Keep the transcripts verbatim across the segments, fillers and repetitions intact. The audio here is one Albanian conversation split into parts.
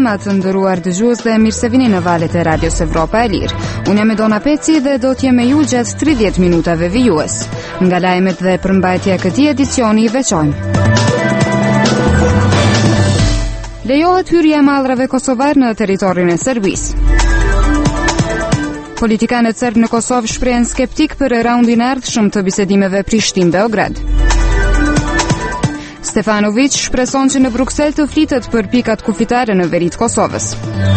mëngjesëm, të nderuar dëgjues dhe mirësevini në valët e Radios Evropa e Lirë. Unë jam Edona Peci dhe do të jem me ju gjatë tridhjetë minutave vijues. Nga lajmet dhe përmbajtja e këtij edicioni i veçojmë. Lejohet hyrja e mallrave kosovar në territorin e Serbisë. Politikanët serb në Kosovë shprehen skeptik për raundin e ardhshëm të bisedimeve Prishtinë-Beograd. Stefanović shpreson që në Bruksel të flitet për pikat kufitare në veri të Kosovës.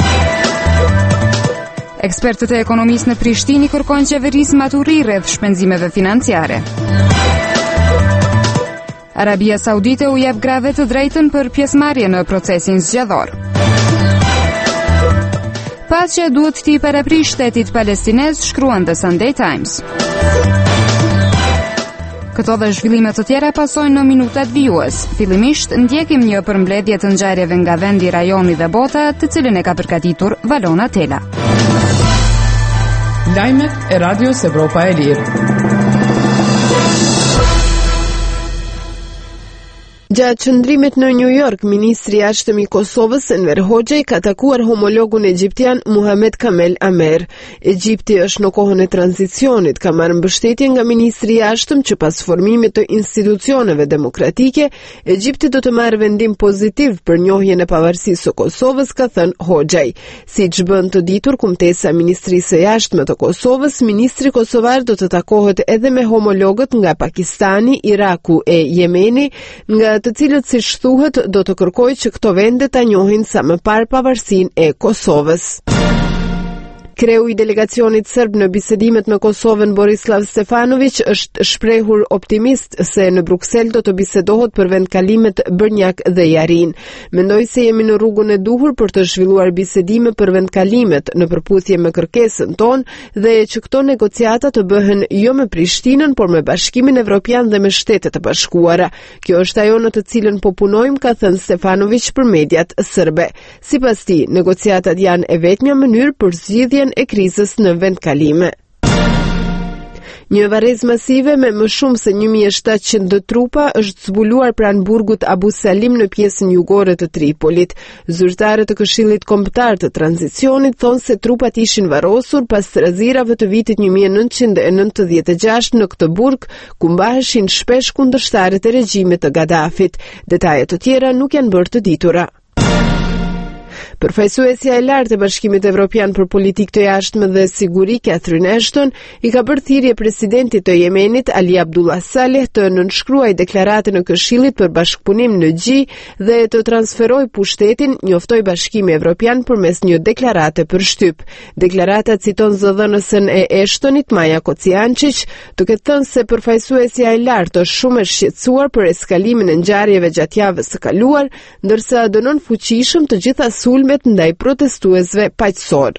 Ekspertët e ekonomisë në Prishtinë kërkojnë qeverisë maturi rreth shpenzimeve financiare. Arabia Saudite u jep grave të drejtën për pjesëmarrje në procesin zgjedhor. Paqja duhet t'i paraprish shtetit palestinez, shkruan The Sunday Times. Këto dhe zhvillimet të tjera pasojnë në minutat vijues. Fillimisht ndjekim një përmbledhje të ngjarjeve nga vendi, rajoni dhe bota, të cilën e ka përgatitur Valona Tela. Lajmet e Radios Evropa e Lirë. Gjatë qëndrimit në New York, ministri i jashtëm i Kosovës Enver Hoxha ka takuar homologun egjiptian Muhamet Kamel Amer. Egjipti është në kohën e tranzicionit, ka marrë mbështetje nga ministri i jashtëm që pas formimit të institucioneve demokratike, Egjipti do të marrë vendim pozitiv për njohjen e pavarësisë së Kosovës, ka thënë Hoxha. Siç bën të ditur kumtesa e Ministrisë së Jashtme të Kosovës, ministri kosovar do të takohet edhe me homologët nga Pakistani, Iraku e Jemeni, nga të cilët, siç thuhet, do të kërkojë që këto vende ta njohin sa më parë pavarësinë e Kosovës. Kreu i delegacionit serb në bisedimet me Kosovën, Borislav Stefanović, është shprehur optimist se në Bruksel do të bisedohet për vendkalimet Brnjak dhe Jarin. Mendoj se jemi në rrugën e duhur për të zhvilluar bisedime për vendkalimet në përputhje me kërkesën tonë dhe që këto negociata të bëhen jo me Prishtinën, por me Bashkimin Evropian dhe me Shtetet e Bashkuara. Kjo është ajo në të cilën po punojmë, ka thënë Stefanović për mediat serbe. Sipas tij, negociatat janë e vetmja mënyrë për zgjidhjen e krizës në vendkalime. Një varrezë masive me më shumë se një mijë e shtatëqind trupa është zbuluar pranë burgut Abu Salim në pjesën jugore të Tripolit. Zyrtarët të Këshillit Kombëtar të Tranzicionit thonë se trupat ishin varrosur pas rrezirave të vitit një mijë e nëntëqind e nëntëdhjetë e gjashtë në këtë burg, ku mbaheshin shpesh kundërshtarët e regjimit të Gaddafit. Detajet të tjera nuk janë bërë të ditura. Përfaqësuesja e lartë e Bashkimit Evropian për politikë të jashtme dhe siguri, Catherine Ashton, i ka bërë thirrje presidentit të Yemenit Ali Abdullah Saleh të nënshkruajë deklaratën e Këshillit për bashkëpunim në G dhe të transferojë pushtetin, njoftoi Bashkimi Evropian përmes një deklarate për shtyp. Deklarata citon zëdhënësën e Ashtonit, Maja Kociančić, duke thënë se përfaqësuesja e lartë është shumë e shqetësuar për eskalimin e ngjarjeve gjatë javës së kaluar, ndërsa dënon fuqishëm të gjitha sulmet ndaj protestuesve paqësor.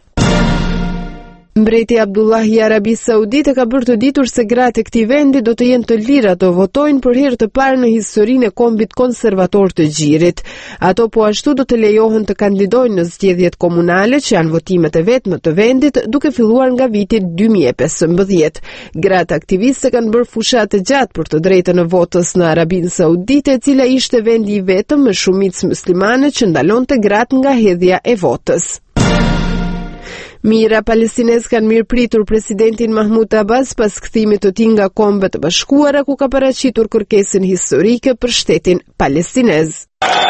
Mbreti Abdullah i Arabisë Saudite ka bërë të ditur se gratë e këtij vendi do të jenë të lira të votojnë për herë të parë në historinë e kombit konservator të Gjirit. Ato po ashtu do të lejohen të kandidojnë në zgjedhjet komunale, që janë votimet e vetme të vendit, duke filluar nga viti dy mijë e pesëmbëdhjetë. Gratë aktiviste kanë bërë fushat të gjatë për të drejtën e votës në Arabinë Saudite, e cila ishte vendi i vetëm me shumicë muslimane që ndalonte gratë nga hedhja e votës. Mira palestinez kanë mirëpritur presidentin Mahmud Abbas pas kthimit të tij nga Kombet e Bashkuara, ku ka paraqitur kërkesën historike për shtetin palestinez.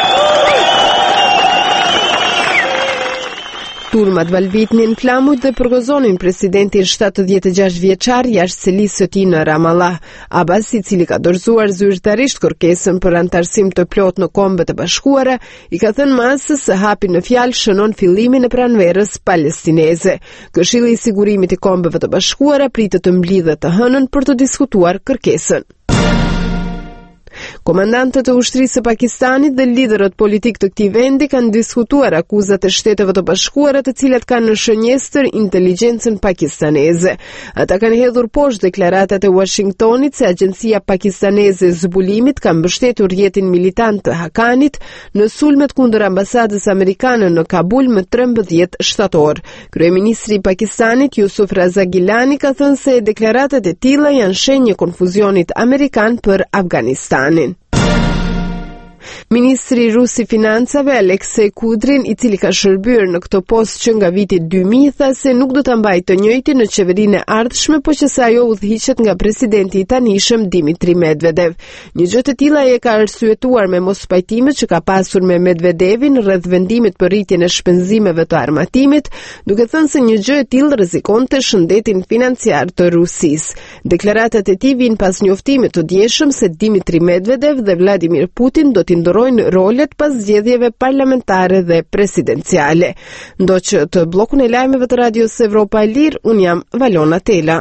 Turmat valvitnin flamujt dhe përgozonin presidentin shtatëdhjetë e gjashtë vjeçar jashtë selisë së tij në Ramallah. Abbas, i cili ka dorëzuar zyrtarisht kërkesën për antarësim të plotë në Kombet e Bashkuara, i ka thënë masës se hapi në fjalë shënon fillimin e pranverës palestineze. Këshilli i Sigurimit i Kombeve të Bashkuara pritet të mblidhet të hënën për të diskutuar kërkesën. Komandantët e ushtrisë së Pakistanit dhe liderët politik të këtij vendi kanë diskutuar akuzat e Shteteve të Bashkuara, të cilat kanë në shënjestër inteligjencën pakistaneze. Ata kanë hedhur poshtë deklaratat e Washingtonit se agjencia pakistaneze e zbulimit ka mbështetur rjetin militant të Hakanit në sulmet kundër ambasadës amerikane në Kabul më trembëdhjetë shtator. Kryeministri i Pakistanit Yusuf Raza Gilani ka thënë se deklaratat e tilla janë shenjë konfuzionit amerikan për Afganistanin. Ministri rus i financave Aleksej Kudrin, i cili ka shërbyer në këtë post që nga viti dy mijë, tha se nuk do ta mbajë të njëjtin në qeverinë e ardhshme, por që se ajo udhëhiqet nga presidenti i tanishëm Dimitri Medvedev. Një gjë e tilla e ka arsyetuar me mospajtimet që ka pasur me Medvedevin rreth vendimit për rritjen e shpenzimeve të armatimit, duke thënë se një gjë e tillë rrezikonte shëndetin financiar të Rusisë. Deklaratat e tij vijnë pas njoftimit të djeshëm se Dimitri Medvedev dhe Vladimir Putin do t'i ndrojnë rolet pas zgjedhjeve parlamentare dhe presidenciale. Ndoqë të bllokun e lajmeve të Radios Evropa e Lirë, un jam Valona Tela.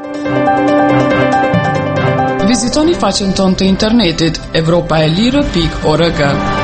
Vizitoni faqen tonë të internetit evropaelire pikë org.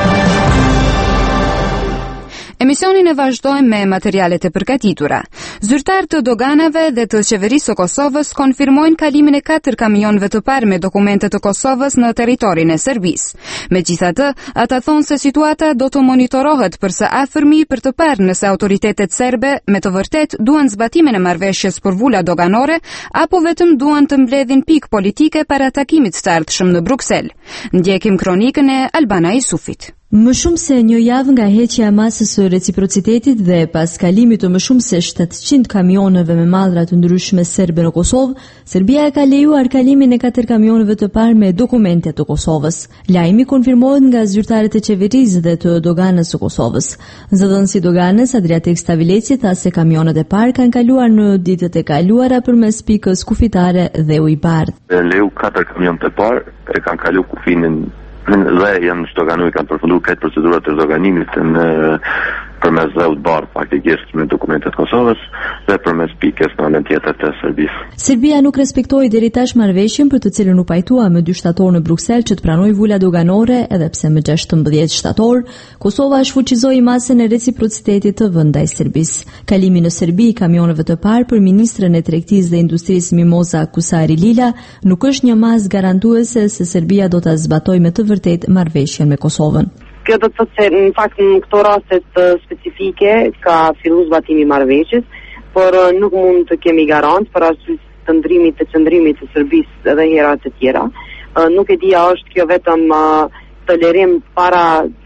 Emisionin e vazhdojmë me materialet e përgatitura. Zyrtarët të doganave dhe të qeverisë së Kosovës konfirmojnë kalimin e katër kamionëve të parë me dokumente të Kosovës në territorin e Serbisë. Megjithatë, ata thonë se situata do të monitorohet për së afërmi për të parë nëse autoritetet serbe me të vërtet duan zbatimin e marrëveshjes për vula doganore apo vetëm duan të mbledhin pikë politike para takimit të ardhshëm në Bruksel. Ndjekim kronikën e Albana Isufit. Më shumë se një javë nga heqja e masës së reciprocitetit dhe pas kalimit të më shumë se shtatëqind kamionëve me mallra të ndryshme serbe në Kosovë, Serbia ka lejuar kalimin e katër kamionëve të parë me dokumente të Kosovës. Lajmi konfirmohet nga zyrtarët e qeverisë dhe të doganës së Kosovës. Zëdhënësi doganës Adriatik Stavileci tha se kamionët e parë kanë kaluar në ditët e kaluara përmes pikës kufitare dhe ujbardh. Leju katër kamionët e parë e kanë kaluar kufinin dhe janë shtoganu i kanë përfunduar këtë procedurat të zdoganimit në përmes dhe udhëbardh faktikisht me dokumentet Kosovës dhe përmes pikës në anën tjetër të Serbisë. Serbia nuk respektoi deri tash marrëveshjen për të cilën u pajtua më dy shtator në Bruksel që të pranojë vula doganore, edhe pse më gjashtëmbëdhjetë shtator Kosova shfuqizoi masën e reciprocitetit të vënd ndaj Serbisë. Kalimi në Serbi i kamionëve të parë për ministren e tregtisë dhe industrisë Mimoza Kusari Lila nuk është një masë garantuese se Serbia do ta zbatojë me të vërtetë marrëveshjen me Kosovën. Kjo do të thotë se në fakt në këto raste specifike ka filluar zbatimi i marrëveshjes, por nuk mund të kemi garancë për arsye të ndrimit të qëndrimit të Serbisë edhe hera të tjera. Nuk e di a është kjo vetëm tolerim para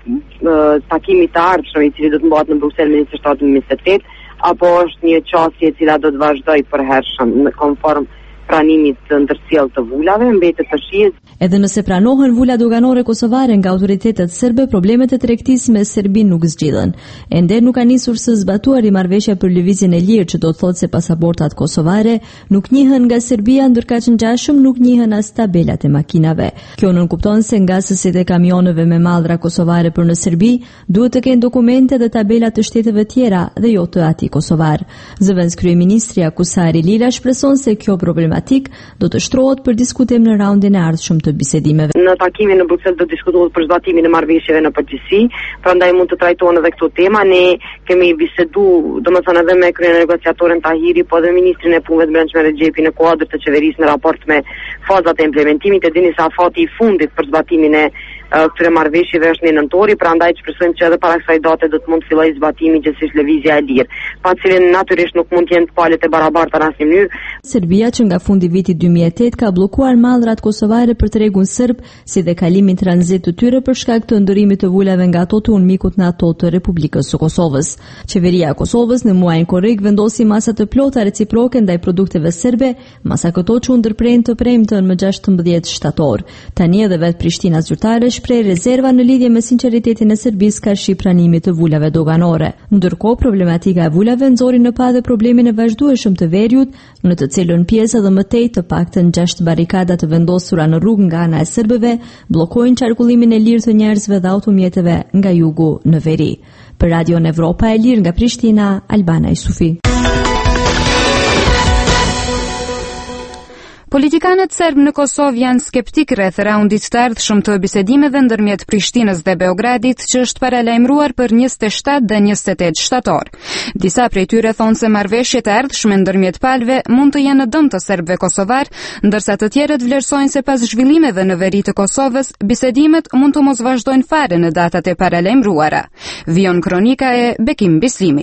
takimit të ardhshëm i cili do të mbahet në Bruksel në njëzet e shtatë njëzet e tetë, apo është një çështje e cila do të vazhdojë përhershëm në konform pranimit të ndërsjellë të vulave, mbetet të shihet. Edhe nëse pranohen vula doganore kosovare nga autoritetet serbe, problemet e tregtisë me Serbinë nuk zgjidhen. Ende nuk ka nisur së zbatuari marrëveshja për lëvizjen e lirë, që do të thotë se pasaportat kosovare nuk njihen nga Serbia, ndërkaq ngjashëm nuk njihen as tabelat e makinave. Kjo nënkupton se ngasësit e kamionëve me mallra kosovare për në Serbi duhet të kenë dokumente dhe tabela të shteteve tjera dhe jo të atij kosovar. Zëvendës kryeministri Kusari Lila shpreson se kjo problematik do të shtrohet për diskutim në raundin e ardhshëm të bisedimeve. Në takimin në Bruksel do diskutohet për zbatimin e marrëveshjeve në përgjithësi, prandaj mund të trajtohen edhe këto tema. Ne kemi bisedu, domethënë edhe me krye negociatorin Tahiri, po edhe ministrin e punëve të brendshme Rexhepi në kuadër të qeverisë në raport me fazat e implementimit. E dini se afati i fundit për zbatimin e këtyre marrëveshjeve është në nëntori, prandaj shpresojmë që edhe para kësaj date do të mund të fillojë zbatimi gjithsesi lëvizja e lirë, pa cilën natyrisht nuk mund të jenë të palët e barabarta në asnjë mënyrë. Serbia që nga fundi i vitit dy mijë e tetë ka bllokuar mallrat kosovare për tregun serb, si dhe kalimin tranzit të tyre për shkak të ndërimit të vulave nga ato të unmikut në ato të Republikës së Kosovës. Qeveria e Kosovës në muajin korrik vendosi masa të plota reciproke ndaj produkteve serbe, masa këto që u ndërprejnë të premtën më gjashtëmbëdhjetë shtator. Tani edhe vetë Prishtina zyrtare shpreh rezerva në lidhje me sinqeritetin e Serbisë karshi pranimit të vulave doganore. Ndërkohë, problematika e vulave nxori në pa dhe problemin e vazhdueshëm të veriut, në të cilën pjesë edhe më tej të paktën gjashtë barikada të vendosura në rrugë nga ana e serbëve bllokojnë qarkullimin e lirë të njerëzve dhe automjeteve nga jugu në veri. Për Radio Evropa e Lirë nga Prishtina, Albana Isufi. Politikanët serb në Kosovë janë skeptik rreth raundit të ardhshëm të bisedimeve ndërmjet Prishtinës dhe Beogradit, që është paralajmëruar për njëzet e shtatë dhe njëzet e tetë shtator. Disa prej tyre thonë se marrëveshjet e ardhshme ndërmjet palëve mund të jenë në dëm të serbëve kosovar, ndërsa të tjerët vlerësojnë se pas zhvillimeve në veri të Kosovës, bisedimet mund të mos vazhdojnë fare në datat e paralajmëruara. Vion kronika e Bekim Bislimit.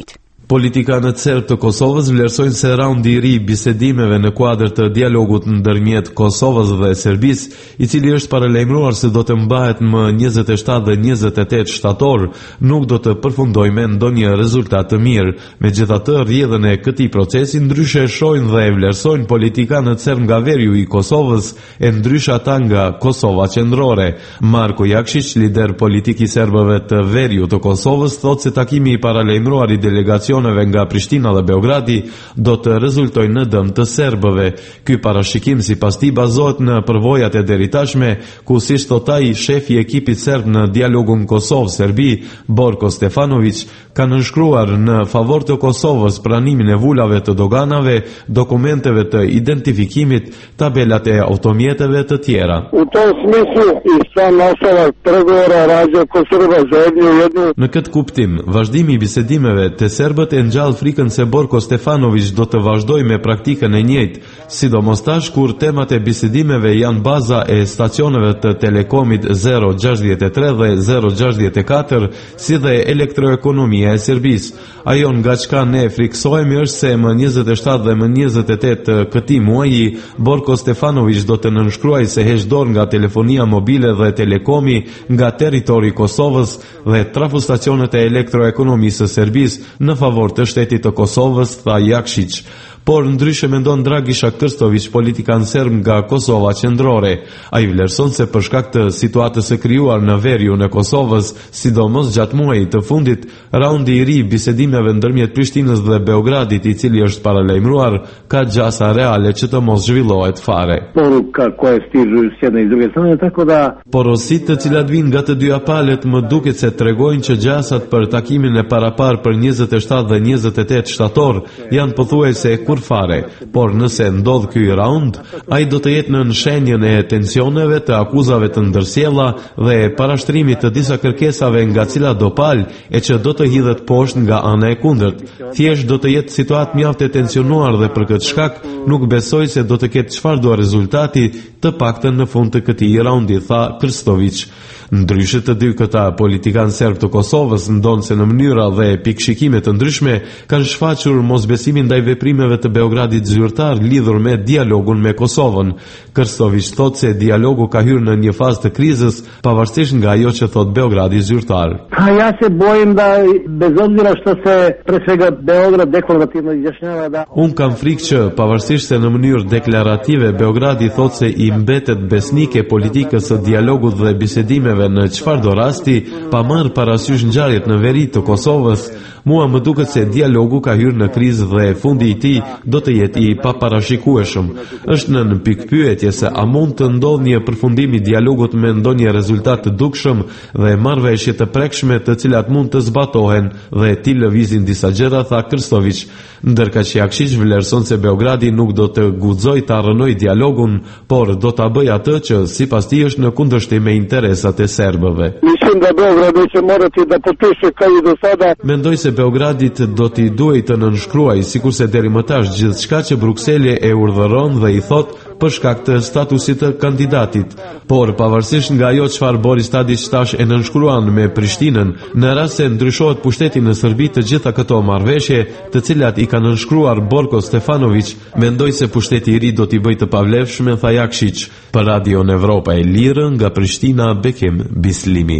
Politikanët serb të Kosovës vlerësojnë se raundi i ri i bisedimeve në kuadër të dialogut ndërmjet Kosovës dhe Serbisë, i cili është paralajmëruar se do të mbahet më njëzet e shtatë dhe njëzet e tetë shtator, nuk do të përfundojë me ndonjë rezultat të mirë. Megjithatë, rrjedhën e këtij procesi ndryshe e shohin dhe e vlerësojnë politikanët serb nga veriu i Kosovës e ndryshe ata nga Kosova qendrore. Marko Jakšić, lider politik i serbëve të veriu të Kosovës, thotë se takimi i paralajmëruar i delegacionit nga Prishtina dhe Beogradi do të rezultojnë në dëm të serbëve. Ky parashikim sipas tij bazohet në përvojat e deritashme, ku siç thot ai, shefi i ekipit serb në dialogun Kosovë-Serbi, Borko Stefanović, ka nënshkruar në favor të Kosovës pranimin e vulave të doganave, dokumenteve të identifikimit, tabelat e automjeteve të tjera. U tom smislu i sam nastavak pregovora rađa Kosova zajedno u jednu. Në këtë kuptim, vazhdimi i bisedimeve të serbët e ngjall frikën se Borko Stefanović do të vazhdojë me praktikën e njëjtë, sidomos tash kur temat e bisedimeve janë baza e stacioneve të telekomit zero gjashtëdhjetë e tre dhe zero gjashtëdhjetë e katër, si dhe elektroekonomia e Serbisë. Ajo nga çka ne friksohemi është se më njëzet e shtatë dhe më njëzet e tetë këtij muaji Borko Stefanović do të nënshkruajë se heq dorë nga telefonia mobile dhe telekomi nga territori i Kosovës dhe trafostacionet e elektroekonomisë së Serbisë në favor të shtetit të Kosovës, tha Jakšić. Por ndryshe mendon Dragisha Krstović, politikan serb nga Kosova qendrore. Ai vlerëson se për shkak të situatës së krijuar në veriun e Kosovës, sidomos gjatë muajit të fundit, raundi i ri i bisedimeve ndërmjet Prishtinës dhe Beogradit, i cili është paralajmëruar, ka gjasa reale që të mos zhvillohet fare. Poruka koja stižu s jedne i s druge strane, tako da porositë të cilat vijnë nga të dyja palët më duket se tregojnë që gjasat për takimin e parapar për njëzet e shtatë dhe njëzet e tetë shtator janë pothuajse kur fare, por nëse ndodh ky raund, ai do të jetë në shenjën e tensioneve, të akuzave të ndërsjella dhe parashtrimit të disa kërkesave nga cilat do palë e që do të hidhet poshtë nga ana e kundërt. Thjesht do të jetë situatë mjaft e tensionuar dhe për këtë shkak nuk besoj se do të ketë çfarëdo rezultati, të paktën në fund të këtij raundi, tha Krstović. Ndryshe të dy këta politikan serb të Kosovës ndonë se në mënyra dhe pikëshikime të ndryshme kanë shfaqur mosbesimin ndaj veprimeve të Beogradit zyrtar lidhur me dialogun me Kosovën. Krstović thot se dialogu ka hyrë në një fazë të krizës, pavarësisht nga ajo që thot Beogradi zyrtar. Pa ja se bojim da bez obzira što se pre svega Beograd deklarativno izjašnjava da Un kam frikë që pavarësisht se në mënyrë deklarative Beogradi thot se i mbetet besnik e politikës së dialogut dhe bisedimeve në çfarëdo rasti, pa marrë parasysh ngjarjet në veri të Kosovës, mua më duket se dialogu ka hyrë në krizë dhe fundi i tij do të jetë i paparashikueshëm. Është në pikpyetje se a mund të ndodhë një përfundim i dialogut me ndonjë rezultat të dukshëm dhe marrëveshje të prekshme të cilat mund të zbatohen dhe ti lëvizin disa gjëra, tha Krstović, ndërka që Jakšić vlerëson se Beogradi nuk do të guxojë të arrënojë dialogun, por do ta bëjë atë që sipas tij është në kundërshtim me interesat e serbëve. Mislim da Beograd će morati da potpiše kao i do sada. Mendoj se Beogradit do t'i duhej të nënshkruaj, sikurse deri më tash gjithçka që Brukseli e urdhëron dhe i thot për shkak të statusit të kandidatit. Por pavarësisht nga ajo çfarë Boris Tadić tash e nënshkruan me Prishtinën, në rast se ndryshohet pushteti në Serbi, të gjitha këto marrëveshje, të cilat i ka nënshkruar Borko Stefanović, mendoj se pushteti i ri do t'i bëjë të pavlefshme, tha Jakšić. Për Radion Evropa e Lirë, nga Prishtina, Bekim Bislimi.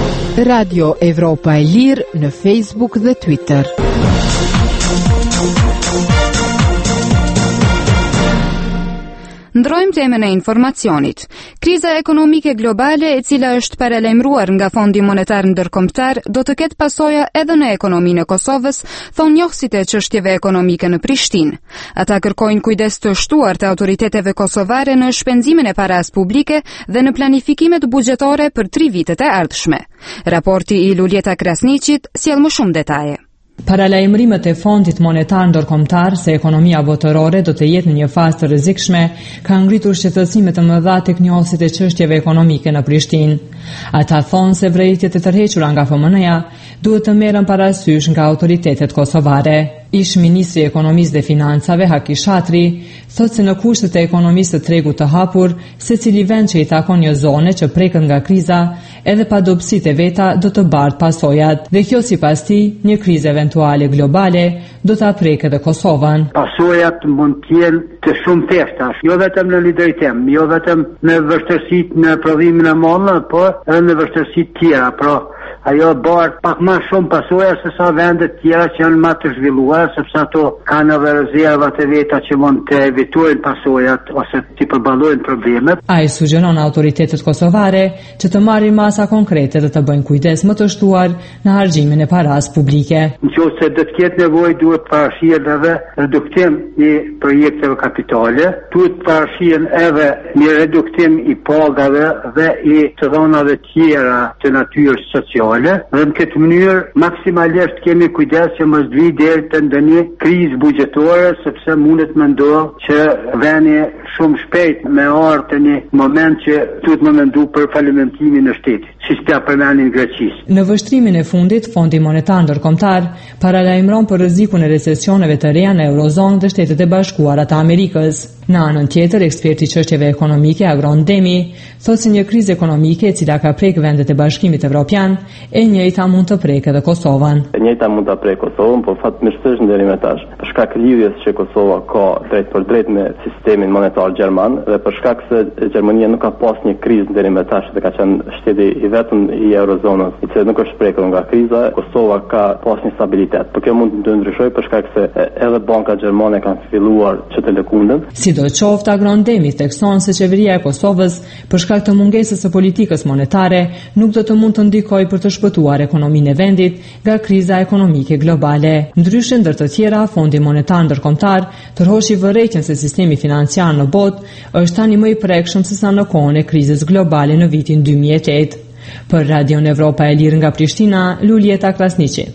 Radio Evropa e Lirë në Facebook dhe Twitter. Ndrojmë temën e informacionit. Kriza ekonomike globale, e cila është paralajmëruar nga Fondi Monetar Ndërkombëtar, do të ketë pasoja edhe në ekonominë e Kosovës, thonë njohësit e çështjeve ekonomike në Prishtinë. Ata kërkojnë kujdes të shtuar të autoriteteve kosovare në shpenzimin e paras publike dhe në planifikimet buxhetore për tri vitet e ardhshme. Raporti i Luljeta Krasniqit sjell më shumë detaje. Paralajmërimet e Fondit Monetar Ndërkombëtar se ekonomia botërore do të jetë në një fazë të rrezikshme kanë ngritur shqetësime të mëdha tek njohësit e çështjeve ekonomike në Prishtinë. Ata thonë se vërejtjet e tërhequra nga F M N-ja duhet të merren parasysh nga autoritetet kosovare. Ish Ministri i Ekonomisë dhe Financave Haki Shatri thotë se në kushtet e ekonomisë të tregut të hapur, secili vend që i takon një zone që preket nga kriza, edhe pa dobësitë e veta do të bart pasojat. Dhe kjo sipas tij, një krizë eventuale globale do ta prekë edhe Kosovën. Pasojat mund të jenë të shumë teshta, jo vetëm në lideritem, jo vetëm në vështirësitë në prodhimin e mallave, por edhe në vështirësitë tjera, pra ajo bart pak më shumë pasoja se sa vendet tjera që janë më të zhvilluara, sepse ato kanë edhe rezervat e veta që mund të evitojnë pasojat ose të përballojnë problemet. Ai sugjeron autoritetet kosovare që të marrin masa konkrete dhe të bëjnë kujdes më të shtuar në harxhimin e paras publike. Nëse do të ketë nevojë, duhet parashihet edhe reduktim i projekteve kapitale, duhet parashihen edhe një reduktim i pagave dhe i të dhënave tjera të natyrës sociale. Dhe në këtë mënyrë maksimalisht kemi kujdes që mos vi deri te ndonjë krizë buxhetore, sepse mundet më ndodh që veni shumë shpejt me ardhur në një moment që duhet më mendu për falimentimin e shtetit, siç t'ia përmendin Greqisë. Në vështrimin e fundit, Fondi Monetar Ndërkombëtar paralajmëron për rrezikun e recesioneve të reja në Eurozonë dhe Shtetet e Bashkuara të Amerikës. Në anën tjetër, eksperti i çështjeve ekonomike Agron Demi thotë se një krizë ekonomike e cila ka prek vendet e Bashkimit Evropian, e njëjta mund të prekë edhe Kosovën. E njëjta mund ta prekë Kosovën, por fatmirësisht deri më tash, për shkak të lidhjes që Kosova ka drejt për drejt me sistemin monetar gjerman dhe për shkak se Gjermania nuk ka pas një krizë deri më tash dhe ka qenë shteti i vetëm i Eurozonës, i cili nuk është prekur nga kriza, Kosova ka pas një stabilitet. Por kjo mund të ndryshojë për shkak se edhe banka gjermane kanë filluar që të lëkundën. Sidoqoftë, Agron Demi thekson se qeveria e Kosovës për shkak të mungesës së politikës monetare nuk do të mund të ndikojë për të shpëtuar ekonominë e vendit nga kriza ekonomike globale. Ndryshe ndër të tjera, Fondi Monetar Ndërkombëtar tërhoshi vërejtjen se sistemi financiar në botë është tani më i prekshëm se sa në kohën e krizës globale në vitin dy mijë e tetë. Për Radion Evropa e Lirë nga Prishtina, Lulieta Krasniqi.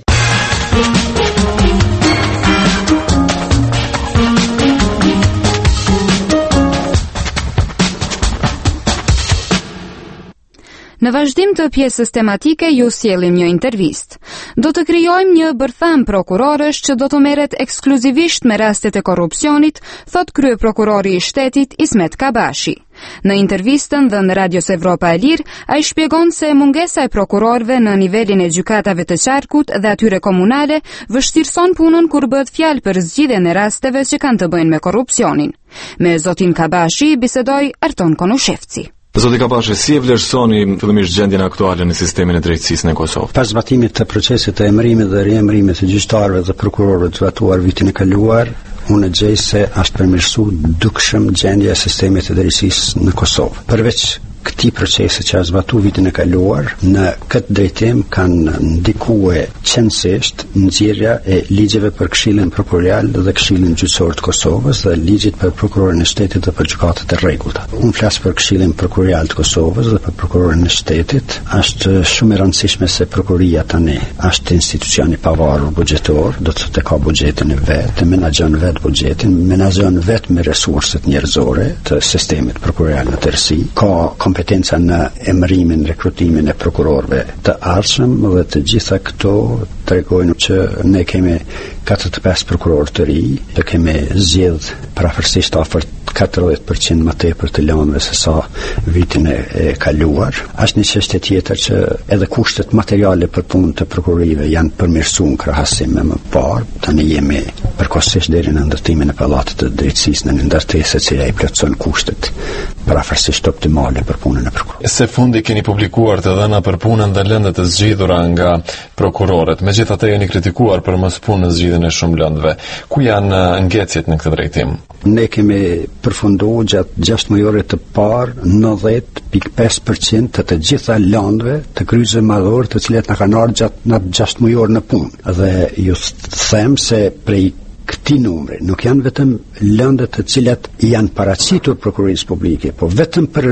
Në vazhdim të pjesës tematike ju sjellim një intervistë. Do të krijojmë një bërtham prokurorësh që do të merret ekskluzivisht me rastet e korrupsionit, thot kryeprokurori i shtetit Ismet Kabashi. Në intervistën dhënë Radios Evropa e Lirë, ai shpjegon se mungesa e prokurorëve në nivelin e gjykatave të qarkut dhe atyre komunale vështirëson punën kur bëhet fjalë për zgjidhjen e rasteve që kanë të bëjnë me korrupsionin. Me zotin Kabashi bisedoi Arton Konushevci. Zoti Kabashi, si e vlerësoni fillimisht gjendjen aktuale në sistemin e drejtësisë në Kosovë? Pas zbatimit të procesit të emërimit dhe riemërimit të gjyqtarëve dhe prokurorëve të zbatuar vitin e kaluar, unë gjej se është përmirësuar dukshëm gjendja e sistemit të drejtësisë në Kosovë. Përveç këtij procesi që është zbatuar vitin e kaluar, në këtë drejtim kanë ndikuar qëndësisht nxjerrja e ligjeve për Këshillin Prokurorial dhe Këshillin Gjyqësor të Kosovës dhe ligjit për prokurorin e shtetit dhe për gjykatat e rregullta. Unë flas për Këshillin Prokurorial të Kosovës dhe për prokurorin e shtetit. Është shumë e rëndësishme se prokuria tani është institucion i pavarur buxhetor, do të thotë ka buxhetin e vet, të menaxhon vet buxhetin, menaxhon vet me resurset njerëzore të sistemit prokurorial në tërësi, ka kompetenca në emërimin, rekrutimin e prokurorëve të ardhshëm dhe të gjitha këto tregojnë që ne kemi katërdhjetë e pesë prokurorë të ri, të kemi zgjedh parafërsisht afër katërdhjetë përqind më tepër të lëndëve se sa vitin e, e kaluar. Është një çështje tjetër që edhe kushtet materiale për punën të prokurorive janë përmirësuar në krahasim me më parë. Tani jemi përkohësisht deri në ndërtimin e pallatit të drejtësisë në një ndërtesë që ai plotson kushtet parafërsisht optimale për punën e prokurorit. Se fundi keni publikuar të dhëna për punën dhe lëndet e zgjidhura nga prokurorët. Megjithatë jeni kritikuar për mos punë në zgjidhjen e shumë lëndëve. Ku janë ngecjet në këtë drejtim? Ne kemi përfunduar gjatë gjashtë muajve të parë nëntëdhjetë pikë pesë përqind të të gjitha lëndëve të kryqëzve madhore të cilat na kanë ardhur gjatë në gjashtë muajor në punë. Dhe ju them se prej këtij numri nuk janë vetëm lëndët të cilat janë paraqitur prokurorisë publike, por vetëm për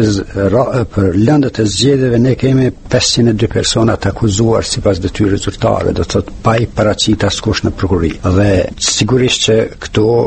për lëndët e zgjedhjeve ne kemi pesëqind e dy persona të akuzuar sipas detyrës zyrtare, do të thotë pa i paraqitur askush në prokurori. Dhe sigurisht që këto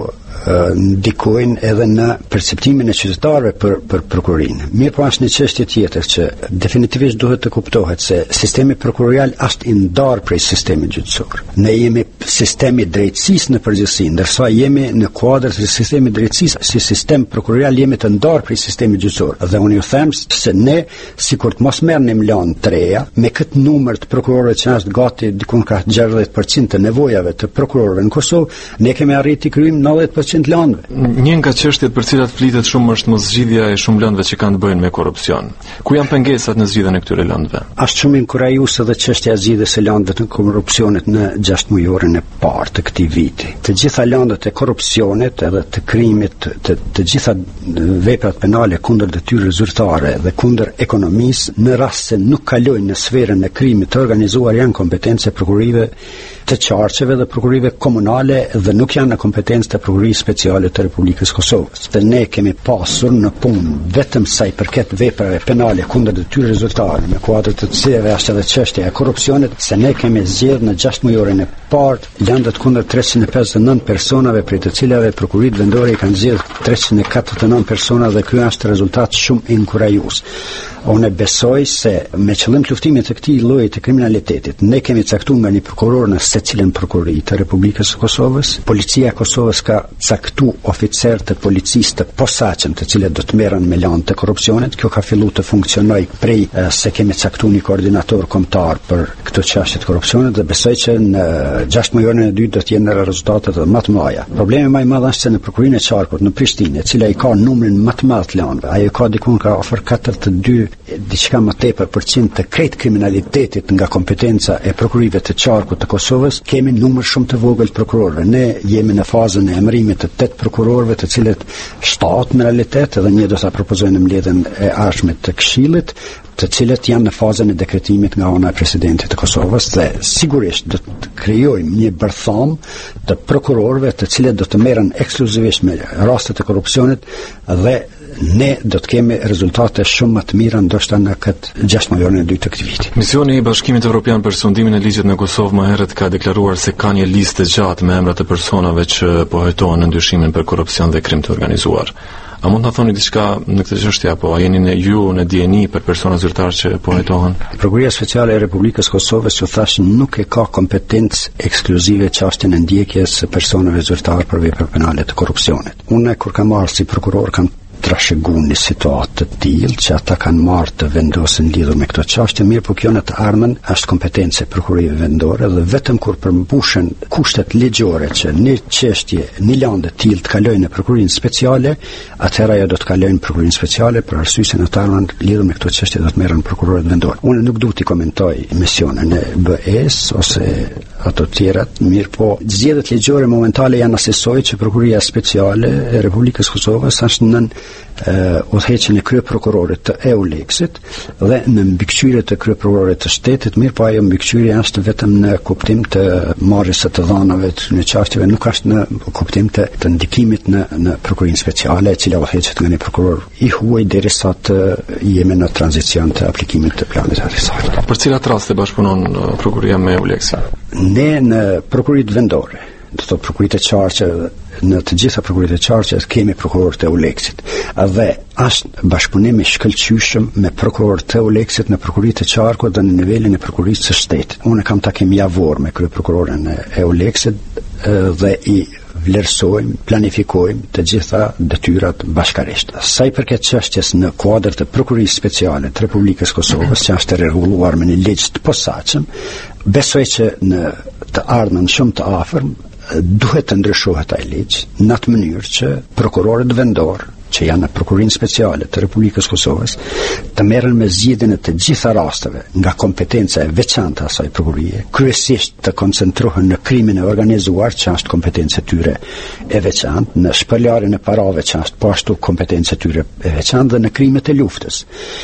ndikojnë edhe në perceptimin e qytetarëve për për prokurorinë. Mirë po është një çështje tjetër që definitivisht duhet të kuptohet se sistemi prokurorial është i ndarë prej sistemit gjyqësor. Ne jemi sistemi drejtësisë në përgjithësi, ndërsa jemi në kuadër të sistemit drejtësisë si sistem prokurorial jemi të ndarë prej sistemit gjyqësor. Dhe unë ju them se ne sikur të mos merrnim lanë të reja me këtë numër të prokurorëve që është gati dikun ka gjashtëdhjetë përqind të nevojave të prokurorëve në Kosovë, ne kemi arritur të kryejmë nëntëdhjetë përqind lëndëve. Një nga çështjet për cilat flitet shumë është moszgjidhja e shumë lëndëve që kanë të bëjnë me korrupsion. Ku janë pengesat në zgjidhjen e këtyre lëndëve? Është shumë inkurajuese edhe çështja e zgjidhjes së lëndëve të korrupsionit në gjashtë mujorin e parë të këtij viti. Të gjitha lëndët e korrupsionit edhe të krimit, të, të gjitha veprat penale kundër detyrave zyrtare dhe kundër ekonomisë në rast se nuk kalojnë në sferën e krimit të organizuar janë kompetencë e prokurorive të qarqeve dhe prokurorive komunale dhe nuk janë në kompetencë të prokurorisë speciale të Republikës Kosovës. Dhe ne kemi pasur në punë vetëm sa i përket veprave penale kundër detyrave zyrtare në kuadër të cilave është edhe çështja e korrupsionit, se ne kemi zgjedhur në gjashtë mujorin e parë lëndët kundër treqind e pesëdhjetë e nëntë personave, prej të cilave prokurit vendore i kanë zgjedhur treqind e katërdhjetë e nëntë persona dhe ky është rezultat shumë inkurajues. Unë besoj se me qëllim të luftimit të këtij lloji të kriminalitetit, ne kemi caktuar nga një prokuror në secilën prokurori të Republikës së Kosovës. Policia e Kosovës ka caktuar oficer të policisë të posaçëm, të cilët do të merren me lëndë të korrupsionit. Kjo ka filluar të funksionojë prej e, se kemi caktuar një koordinator kombëtar për këto çështje të korrupsionit dhe besoj që në gjashtë mujorin e dytë do të jenë rezultatet më të mëdha. Problemi më i madh është se në prokurinë e Qarkut në Prishtinë, e cila i ka numrin më të madh të lëndëve, ajo ka diku ka ofër katërdhjetë e dy diçka më tepër përqind të krejt kriminalitetit nga kompetenca e prokurorive të Qarkut të Kosovës, kemi numër shumë të vogël prokurorëve. Ne jemi në fazën e emërimit të tetë prokurorëve, të cilët shtatë në realitet dhe një do ta propozojnë në mbledhjen e ardhshme të Këshillit, të cilët janë në fazën e dekretimit nga ana e presidentit të Kosovës dhe sigurisht do të krijojmë një bërtham të prokurorëve të cilët do të merren ekskluzivisht me rastet e korrupsionit dhe ne do të kemi rezultate shumë më të mira ndoshta në këtë gjashtë mujorin e dytë të këtij viti. Misioni i Bashkimit Evropian për sundimin e ligjit në Kosovë më herët ka deklaruar se ka një listë të gjatë me emrat e personave që pohetohen në ndyshimin për korrupsion dhe krim të organizuar. A mund të thoni diçka në këtë çështje apo a jeni në ju në dieni për persona zyrtar që pohetohen? Prokuroria Speciale e Republikës Kosovës, që thash, nuk e ka kompetencë ekskluzive çështjen e ndjekjes së personave zyrtar për vepra penale të korrupsionit. Unë kur kam marrë si prokuror kam trashëguar një situatë të tillë që ata kanë marrë të vendosin lidhur me këto çështje, mirë po kjo në të ardhmen është kompetencë e prokurorive vendore dhe vetëm kur përmbushen kushtet ligjore që një çështje, një lëndë të tillë të kalojë në prokurorinë speciale, atëherë ajo do të kalojë në prokurorinë speciale për arsye se në të ardhmen lidhur me këto çështje do të merren prokurorët vendor. Unë nuk duhet të komentoj misionin e B E-s ose ato të tjerat, mirë po zgjedhjet ligjore momentale janë asesoj që Prokuroria Speciale e Republikës Kosovës është nën udhëheqjen e kryeprokurorit të EULEX-it dhe në mbikëqyrje të kryeprokurorit të shtetit, mirë po ajo mbikëqyrje është vetëm në kuptim të marrjes së të dhënave në çështjeve, nuk është në kuptim të, të ndikimit në në prokurorinë speciale, e cila udhëheqet nga një prokuror i huaj derisa të jemi në tranzicion të aplikimit të planit adresor. Për cilat raste bashkëpunon prokuroria me EULEX-in? Ne në prokuroritë vendore, do të thotë prokuroritë e qarqeve, në të gjitha prokuroritë e qarqeve kemi prokurorët e EULEX-it. Dhe është bashkëpunim i shkëlqyeshëm me prokurorët e EULEX-it në prokuroritë e qarkut dhe në nivelin e prokurorisë së shtetit. Unë kam takim javor me kryeprokurorin e EULEX-it dhe i vlerësojmë, planifikojmë të gjitha detyrat bashkarisht. Sa i përket çështjes në kuadër të prokurorisë speciale të Republikës Kosovës, që është rregulluar me një ligj të posaçëm, besoj që në të ardhmen shumë të afërm duhet të ndryshohet ai ligj në atë mënyrë që prokurorët vendor që janë në Prokurorinë Speciale të Republikës Kosovës të merren me zgjidhjen e të gjitha rasteve nga kompetenca e veçantë e asaj prokurorie, kryesisht të koncentrohen në krimin e organizuar, që është kompetencë e tyre e veçantë, në shpërlarjen e parave, që është po ashtu kompetencë e tyre e veçantë, dhe në krimet e luftës.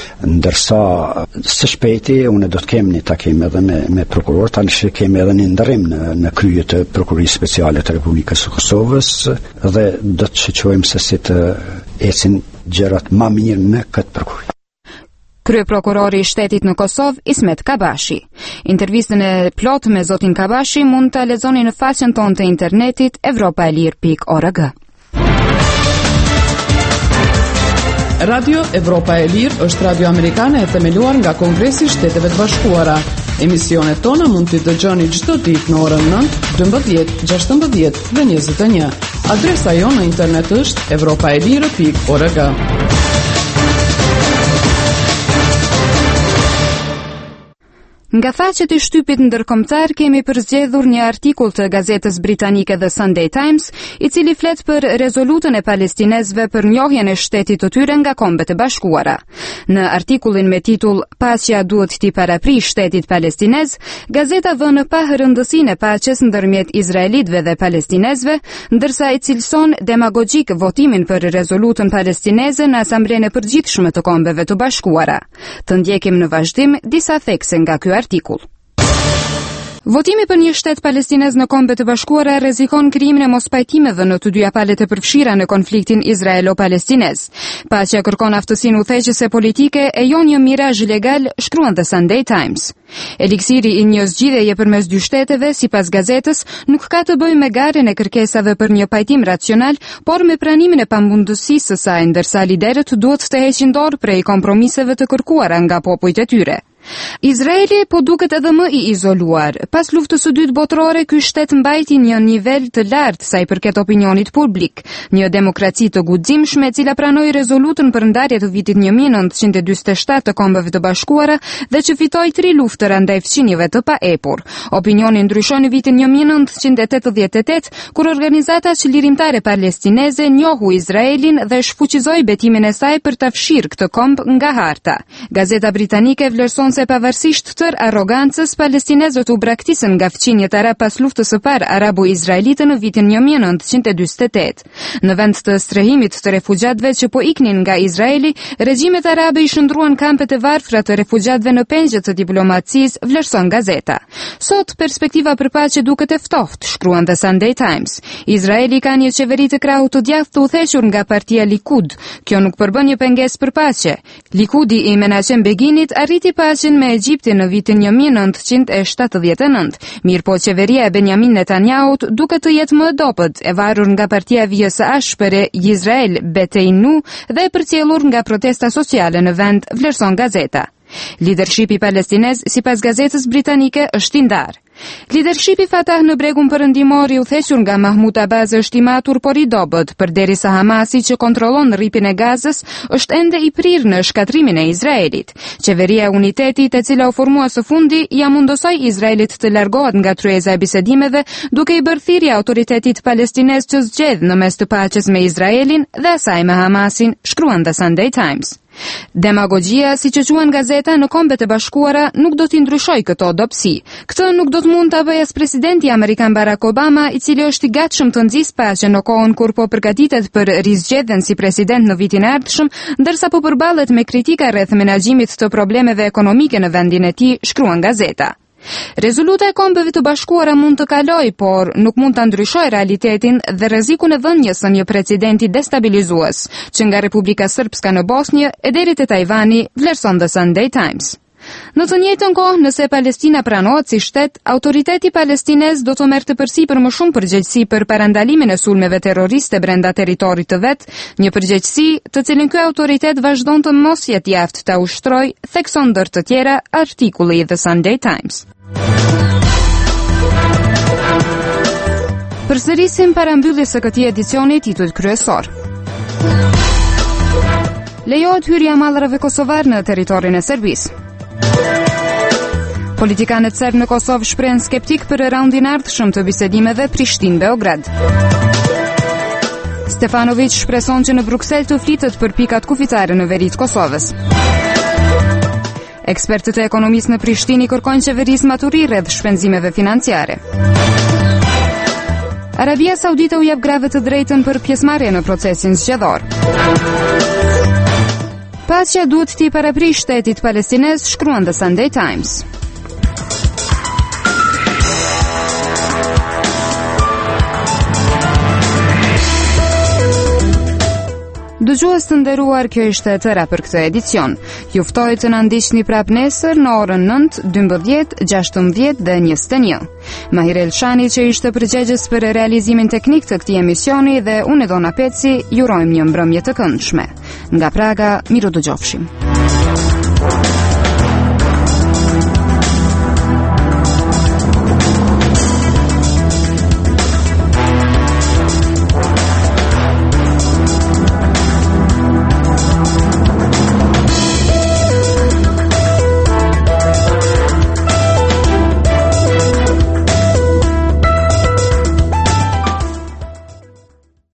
Ndërsa së shpejti unë do të kem një takim edhe me me prokuror, tani kemi edhe një ndërrim në në krye të Prokurorisë Speciale të Republikës së Kosovës dhe do të shoqërojmë se si të ecin gjërat më mirë në këtë prokurori. Kryeprokurori i shtetit në Kosovë, Ismet Kabashi. Intervistën e plotë me zotin Kabashi mund ta lexoni në faqen tonë të internetit evropaelir pikë org. Radio Evropa e Lirë është radio amerikane e themeluar nga Kongresi i Shteteve të Bashkuara. Emisionet tona mund t'i dëgjoni çdo ditë në orën nëntë, dymbëdhjetë, gjashtëmbëdhjetë dhe njëzet e një. Adresa jonë në internet është evropaelire pikë org. Nga faqet e shtypit ndërkombëtar kemi përzgjedhur një artikull të gazetës britanike The Sunday Times, i cili flet për rezolutën e palestinezëve për njohjen e shtetit të tyre nga Kombet e Bashkuara. Në artikullin me titull Paqja duhet t'i paraprish shtetit palestinez, gazeta vën pa rëndësinë e paqes ndërmjet izraelitëve dhe palestinezëve, ndërsa i cilëson demagogjik votimin për rezolutën palestineze në Asamblenë e Përgjithshme të Kombeve të Bashkuara. Të ndjekim në vazhdim disa thekse nga ky artikull. Votimi për një shtet palestinez në Kombet e Bashkuara rrezikon krijimin e mospajtimeve në të dyja palët e përfshira në konfliktin izraelo-palestinez. Paqja kërkon aftësinë udhëheqëse politike e jo një mirazh legal, shkruan The Sunday Times. Eliksiri i një zgjidhjeje përmes dy shteteve, sipas gazetës, nuk ka të bëjë me garën e kërkesave për një pajtim racional, por me pranimin e pamundësisë së saj, ndërsa liderët duhet të heqin dorë prej kompromiseve të kërkuara nga popujt e tyre. Izraeli po duket edhe më i izoluar. Pas luftës së dytë botërore, ky shtet mbajti një nivel të lartë sa i përket opinionit publik, një demokraci të guximshme e cila pranoi rezolutën për ndarje të vitit një mijë nëntëqind e dyqindë e shtatë të Kombeve të Bashkuara dhe që fitoi tri luftëra ndaj fqinjeve të paepur. Opinioni ndryshoi në vitin një mijë nëntëqind e tetëdhjetë e tetë, kur organizata çlirimtare palestineze njohu Izraelin dhe shfuqizoi betimin e saj për ta fshirë këtë komb nga harta. Gazeta britanike vlerëson se pavarësisht tër arrogancës, palestinezët u braktisën nga fqinjet arab pas luftës së parë arabo-izraelite në vitin një mijë nëntëqind e dyqindë e tetë. Në vend të strehimit të refugjatëve që po iknin nga Izraeli, regjimet arabe i shndruan kampet e varfra të refugjatëve në pengjet të diplomacisë, vlerëson gazeta. Sot perspektiva për paqe duket e ftohtë, shkruan The Sunday Times. Izraeli ka një qeveri të krahut të djathtë të udhëhequr nga partia Likud. Kjo nuk përbën një pengesë për paqe. Likudi i Menachem Beginit arriti paqen me Egjiptin në vitin një mijë nëntëqind e shtatëdhjetë e nëntë. Mirë po qeveria e Benjamin Netanyahut duket të jetë më dobët, e varur nga partia vijës së ashpëre Yisrael Beteinu dhe e përcjellur nga protesta sociale në vend, vlerëson gazeta. Leadershipi palestinez, sipas gazetës britanike, është i ndarë. Leadershipi Fatah në bregun perëndimor i udhëhequr nga Mahmud Abbas është i matur por i dobët, përderisa Hamasi që kontrollon rripin e Gazës është ende i prirë në shkatrimin e Izraelit. Qeveria e Unitetit, e cila u formua së fundi, ja mundosoi Izraelit të largohet nga tryeza e bisedimeve, duke i bërë thirrje autoritetit palestinez që zgjedh në mes të paqes me Izraelin dhe asaj me Hamasin, shkruan The Sunday Times. Demagogjia, si që quan gazeta, në Kombet e Bashkuara nuk do t'i ndryshoj këto dobësi. Këtë nuk do të mund të bëj as presidenti amerikan Barack Obama, i cili është i gatshëm të nxjisë paqen në kohën kur po përgatitet për rizgjedhjen si president në vitin e ardhshëm, ndërsa po përballet me kritika rreth menaxhimit të problemeve ekonomike në vendin e tij, shkruan gazeta. Rezoluta e Kombeve të Bashkuara mund të kaloj, por nuk mund të ndryshoj realitetin dhe rrezikun e dhënjes së një presidenti destabilizues, që nga Republika Srpska në Bosnjë e deri te Tajvani, vlerëson The Sunday Times. Në të njëjtën kohë, nëse Palestina pranohet si shtet, autoriteti palestinez do të merrte përsipër më shumë përgjegjësi për parandalimin e sulmeve terroriste brenda territorit të vet, një përgjegjësi të cilën ky autoritet vazhdon të mos jetë i aftë ta ushtrojë, thekson ndër të tjera artikulli i The Sunday Times. Përsërisim parambyllis së këtij edicioni titull kryesor. Lejohet hyrja e mallrave kosovar në territorin e Serbisë. Politikanët serb në Kosovë shprehen skeptik për raundin e ardhshëm të bisedimeve Prishtinë-Beograd. Stefanović shpreson që në Bruksel të flitet për pikat kufitare në veri të Kosovës. Ekspertët e ekonomisë në Prishtinë kërkojnë qeverisë maturi rreth shpenzimeve financiare. Arabia Saudite u jep grave të drejtën për pjesëmarrje në procesin zgjedhor. Paqja duhet t'i paraprish shtetit palestinez, shkruan The Sunday Times. Dëgjues të nderuar, kjo ishte e tëra për këtë edicion. Ju ftoj të na ndiqni prap nesër në orën nëntë, dymbëdhjetë, gjashtëmbëdhjetë dhe njëzet e një. Mahir Elshani që ishte përgjegjës për realizimin teknik të këtij emisioni dhe unë Dona Peci, ju urojmë një mbrëmje të këndshme. Nga Praga, miru dëgjofshim.